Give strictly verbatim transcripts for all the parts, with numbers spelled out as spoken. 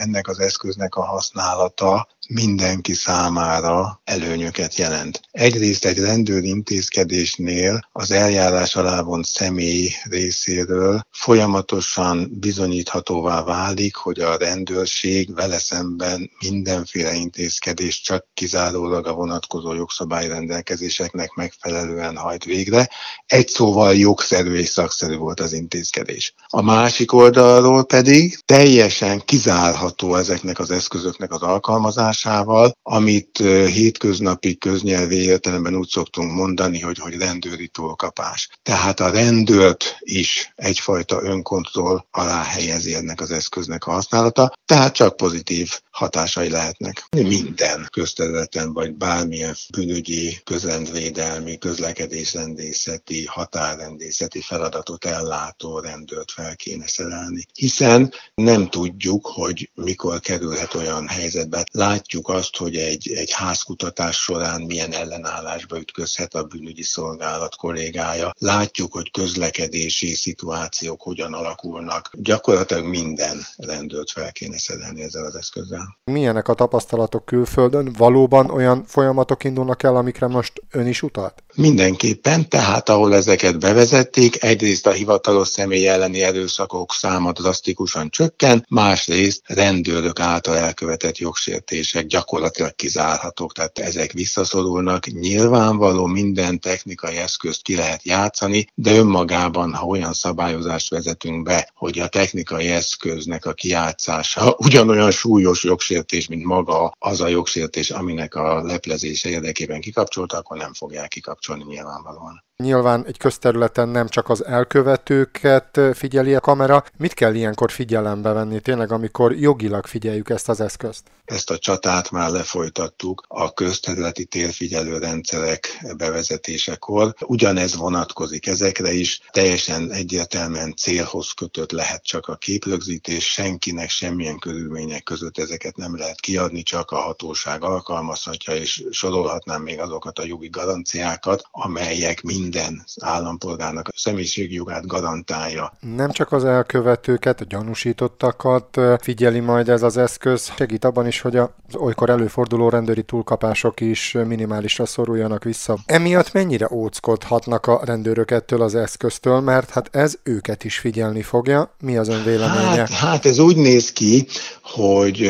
ennek az eszköznek a használata mindenki számára előnyöket jelent. Egyrészt egy rendőri intézkedésnél az eljárás alá vont személy részéről folyamatosan bizonyíthatóvá válik, hogy a rendőrség vele szemben mindenféle intézkedést csak kizárólag a vonatkozó jogszabályrendelkezéseknek megfelelően hajt végre. Egy szóval jogszerű és szakszerű volt az intézkedés. A másik oldalról pedig teljesen kizárható ezeknek az eszközöknek az alkalmazásával, amit hétköznapi köznyelvi értelemben úgy szoktunk mondani, hogy, hogy rendőri túlkapás. Tehát a rendőrt is egyfajta önkontroll alá helyezi ennek az eszköznek a használata, tehát csak pozitív hatásai lehetnek. Minden közterületen, vagy bármilyen bűnügyi, közrendvédelmi, közlekedésrendészeti, határrendészeti feladatot ellátó rendőrt fel kéne szerelni. Hiszen nem tudjuk, hogy mikor kerülhet olyan helyzetbe. Látjuk azt, hogy egy, egy házkutatás során milyen ellenállásba ütközhet a bűnügyi szolgálat kollégája. Látjuk, hogy közlekedési szituációk hogyan alakulnak. Gyakorlatilag minden rendőrt fel kéne szerelni ezzel az eszközzel. Milyenek a tapasztalatok külföldön? Valóban olyan folyamatok indulnak el, amikre most ön is utalt? Mindenképpen, tehát ahol ezeket bevezették, egyrészt a hivatalos személy elleni erőszakok száma drasztikusan csökken, másrészt rendőrök által elkövetett jogsértések gyakorlatilag kizárhatók, tehát ezek visszaszorulnak. Nyilvánvaló minden technikai eszközt ki lehet játszani, de önmagában, ha olyan szabályozást vezetünk be, hogy a technikai eszköznek a kijátszása ugyanolyan súlyos jogsértés, mint maga az a jogsértés, aminek a leplezése érdekében kikapcsolta, akkor nem fogják kikapcsolni nyilvánvalóan. Nyilván egy közterületen nem csak az elkövetőket figyeli a kamera. Mit kell ilyenkor figyelembe venni tényleg, amikor jogilag figyeljük ezt az eszközt? Ezt a csatát már lefolytattuk a közterületi térfigyelő rendszerek bevezetésekor. Ugyanez vonatkozik ezekre is, teljesen egyértelműen célhoz kötött lehet csak a képrögzítés, senkinek semmilyen körülmények között ezeket nem lehet kiadni, csak a hatóság alkalmazhatja, és sorolhatnám még azokat a jogi garanciákat, amelyek minden állampolgárnak a személyiségjogát garantálja. Nem csak az elkövetőket, a gyanúsítottakat figyeli majd ez az eszköz, segít abban is, hogy az olykor előforduló rendőri túlkapások is minimálisra szoruljanak vissza. Emiatt mennyire óckodhatnak a rendőrök ettől az eszköztől, mert hát ez őket is figyelni fogja. Mi az ön véleménye? Hát, hát ez úgy néz ki, hogy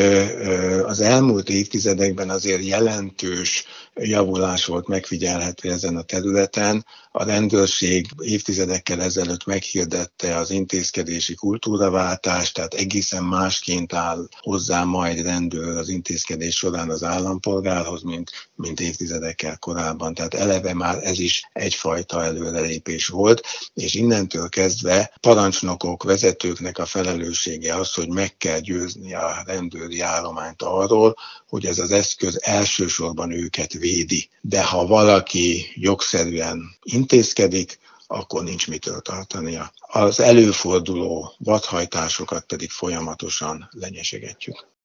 az elmúlt évtizedekben azért jelentős javulás volt megfigyelhető ezen a területen. A rendőrség évtizedekkel ezelőtt meghirdette az intézkedési kultúraváltást, tehát egészen másként áll hozzá majd rendőr az intézkedés során az állampolgárhoz, mint, mint évtizedekkel korábban. Tehát eleve már ez is egyfajta előrelépés volt, és innentől kezdve parancsnokok, vezetőknek a felelőssége az, hogy meg kell győzni a rendőri állományt arról, hogy ez az eszköz elsősorban őket védi. De ha valaki jogszerűen intézkedik, akkor nincs mitől tartania. Az előforduló vadhajtásokat pedig folyamatosan lenyesegetjük.